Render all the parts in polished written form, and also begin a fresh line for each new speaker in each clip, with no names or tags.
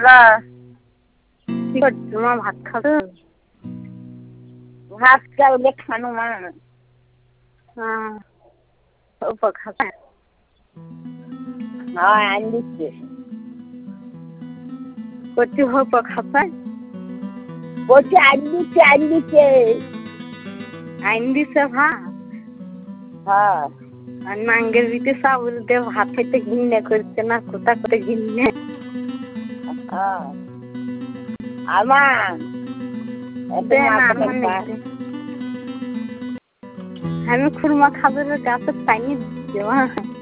Hello,
কি করছো মা? ভাত খাবে?
ভাত চাউলে খানো মা।
হ্যাঁ, অল্প খাবে?
হ্যাঁ, আনি দিচ্ছে।
কচি অল্প খাবে?
বলছি আনি দিচ্ছে।
আইন দিছে ভাত?
হ্যাঁ।
আর নাঙ্গের দিতে চাউল দিয়ে ভাত খাইতে ঘিন্নে করছে না, কোথা করে ঘিন্নে?
হ্যাঁ। আমার
দে না, আমার নেই দে। আমি খুরমা খাবার গাছে পাইনি দিচ্ছে মা।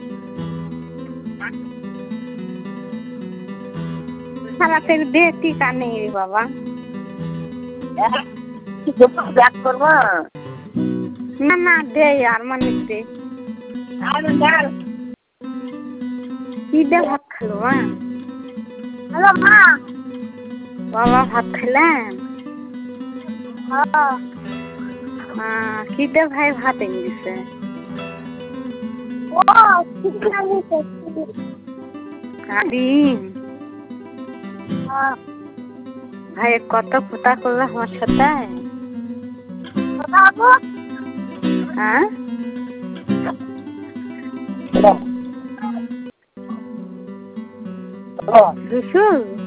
সারাতের দে টিকা নেই রে বাবা।
ব্যাক করবো
না না, দে আর মানে দে। কি দে ভাত খালো মা?
হ্যালো মা।
বাবা ভাত খেলেন?
হ্যাঁ।
কি দে ভাই ভাত এনে দিছে?
ও
ডিম।
হ্যাঁ।
ভাই কত কথা করবে আমার সাথে? হ্যাঁ, দুশো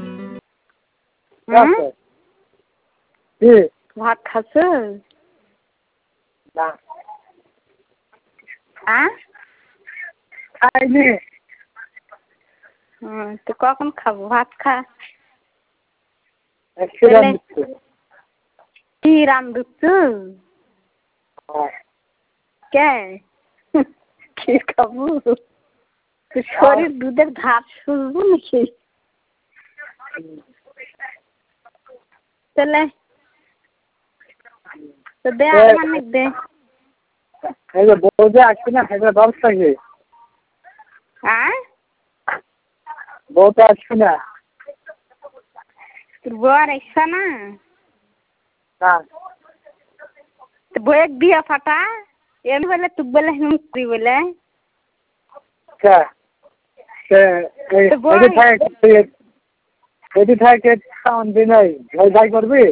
ভাত খাচ্ছ?
খাইনি।
তো কখন খাবো? ভাত খা। কি রান্ধুচ্ছ? কে কি খাবো? শরীর দুধের ঘাট শুনবো নাকি? তাহলে তো দে আর মানে দে।
বউটা আসছে না, ব্যবস্থা কি? বউটা আসছে না।
তোর বউ আর আসছে না?
না।
বউয়ের বিয়া ফাটা এমনি বলে তুক বলে মুক্তি বলে
যাই করবি?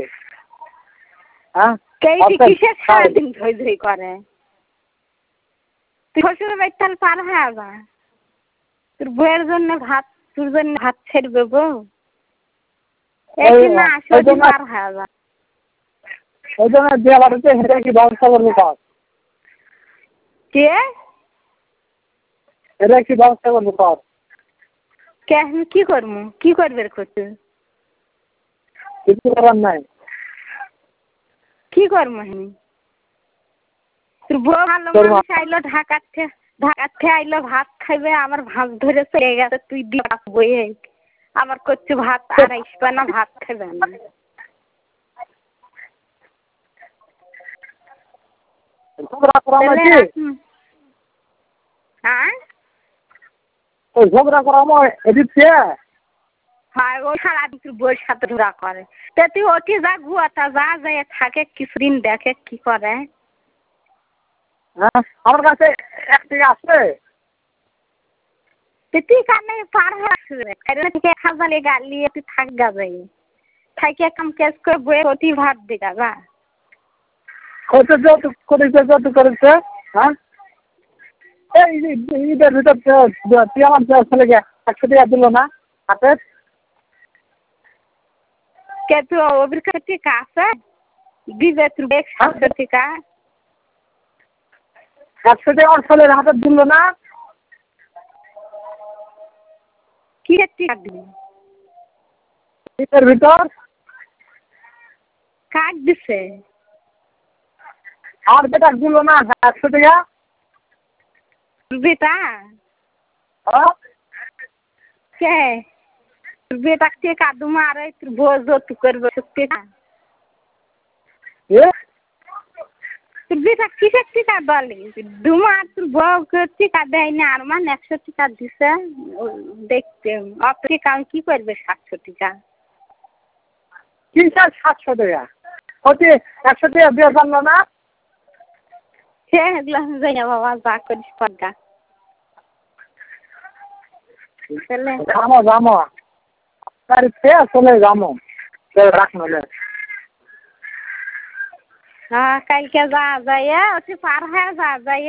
কিসের সারাদিন ধই ধই করে? তুই শ্বশুর বাড়ি তাহলে পার হয়ে যা। তোর বউয়ের জন্য ভাত, তোর জন্য ভাত ছেড়বে বউ? না আসলে পার হয়ে যা।
ওই জন্য বিয়ে বাড়িতে হেঁটে কি ব্যবস্থা করবো কর?
কে
এটা কি ব্যবস্থা করবো কর?
কে আমি কি করবো? কি করবে করতে?
কিছু করার নাই।
কি করবো আমি? তোর বউ ভালো মানুষ আইলো ঢাকার আইলো ভাত খাইবে, আমার ভাত ধরে চলে গেছে, তুই দিয়া বইয়ে আবার করছি ভাত আর আসবে না, ভাত খাইবে না।
ঝগড়া করামো এদিকে।
হ্যাঁ, ও সারাদিন তোর বউয়ের সাথে ঝগড়া করে। তা তুই ওটি যা গুয়াটা যা যায় থাকে, কিছুদিন দেখে কি করে।
আমার কাছে 1 টাকা আছে।
তুই কানে পার হয়ে আসবে থেকে 1000 গালিয়ে তুই থাক গা যাই থাইকে কাম কাজ করে বইয়ের অতি ভাত দিগা যা।
কত যৌতুক করেছে? হ্যাঁ, এই ঈদের ভিতর তুই আমার ছেলেকে 100 টাকা দিল না হাতে?
কে তুই ওর কাছে টিকা আছে? দিবে তোর 700 টাকা।
100 টাকা আমার ছেলের হাতে দিল না?
কি টিকা দিবি?
ঈদের ভিতর
কাক দিছে?
আর বেটা দিল না 100 টাকা?
বেটা কে বেটা কে কাদু মারে তোর বউ যৌতুক করবে সত্যি না? তোর বেটা কিসের টিকা বলে? দুমার তোর বউকে টিকা দেয় না, আর মান 100 টাকা দিছে দেখতে। অত টাকা কি করবে? 700 টাকা
কিসের 700 টাকা? ওটি 100 টাকা দিয়ে জানলো না?
সে এগুলো যাই না বাবা, যা করিস পর্দা।
জামো বাড়িতে চলে যাবো রাখ নলে।
হ্যাঁ কালকে যাওয়া যায় ওটি পার হয়ে যাওয়া যায়।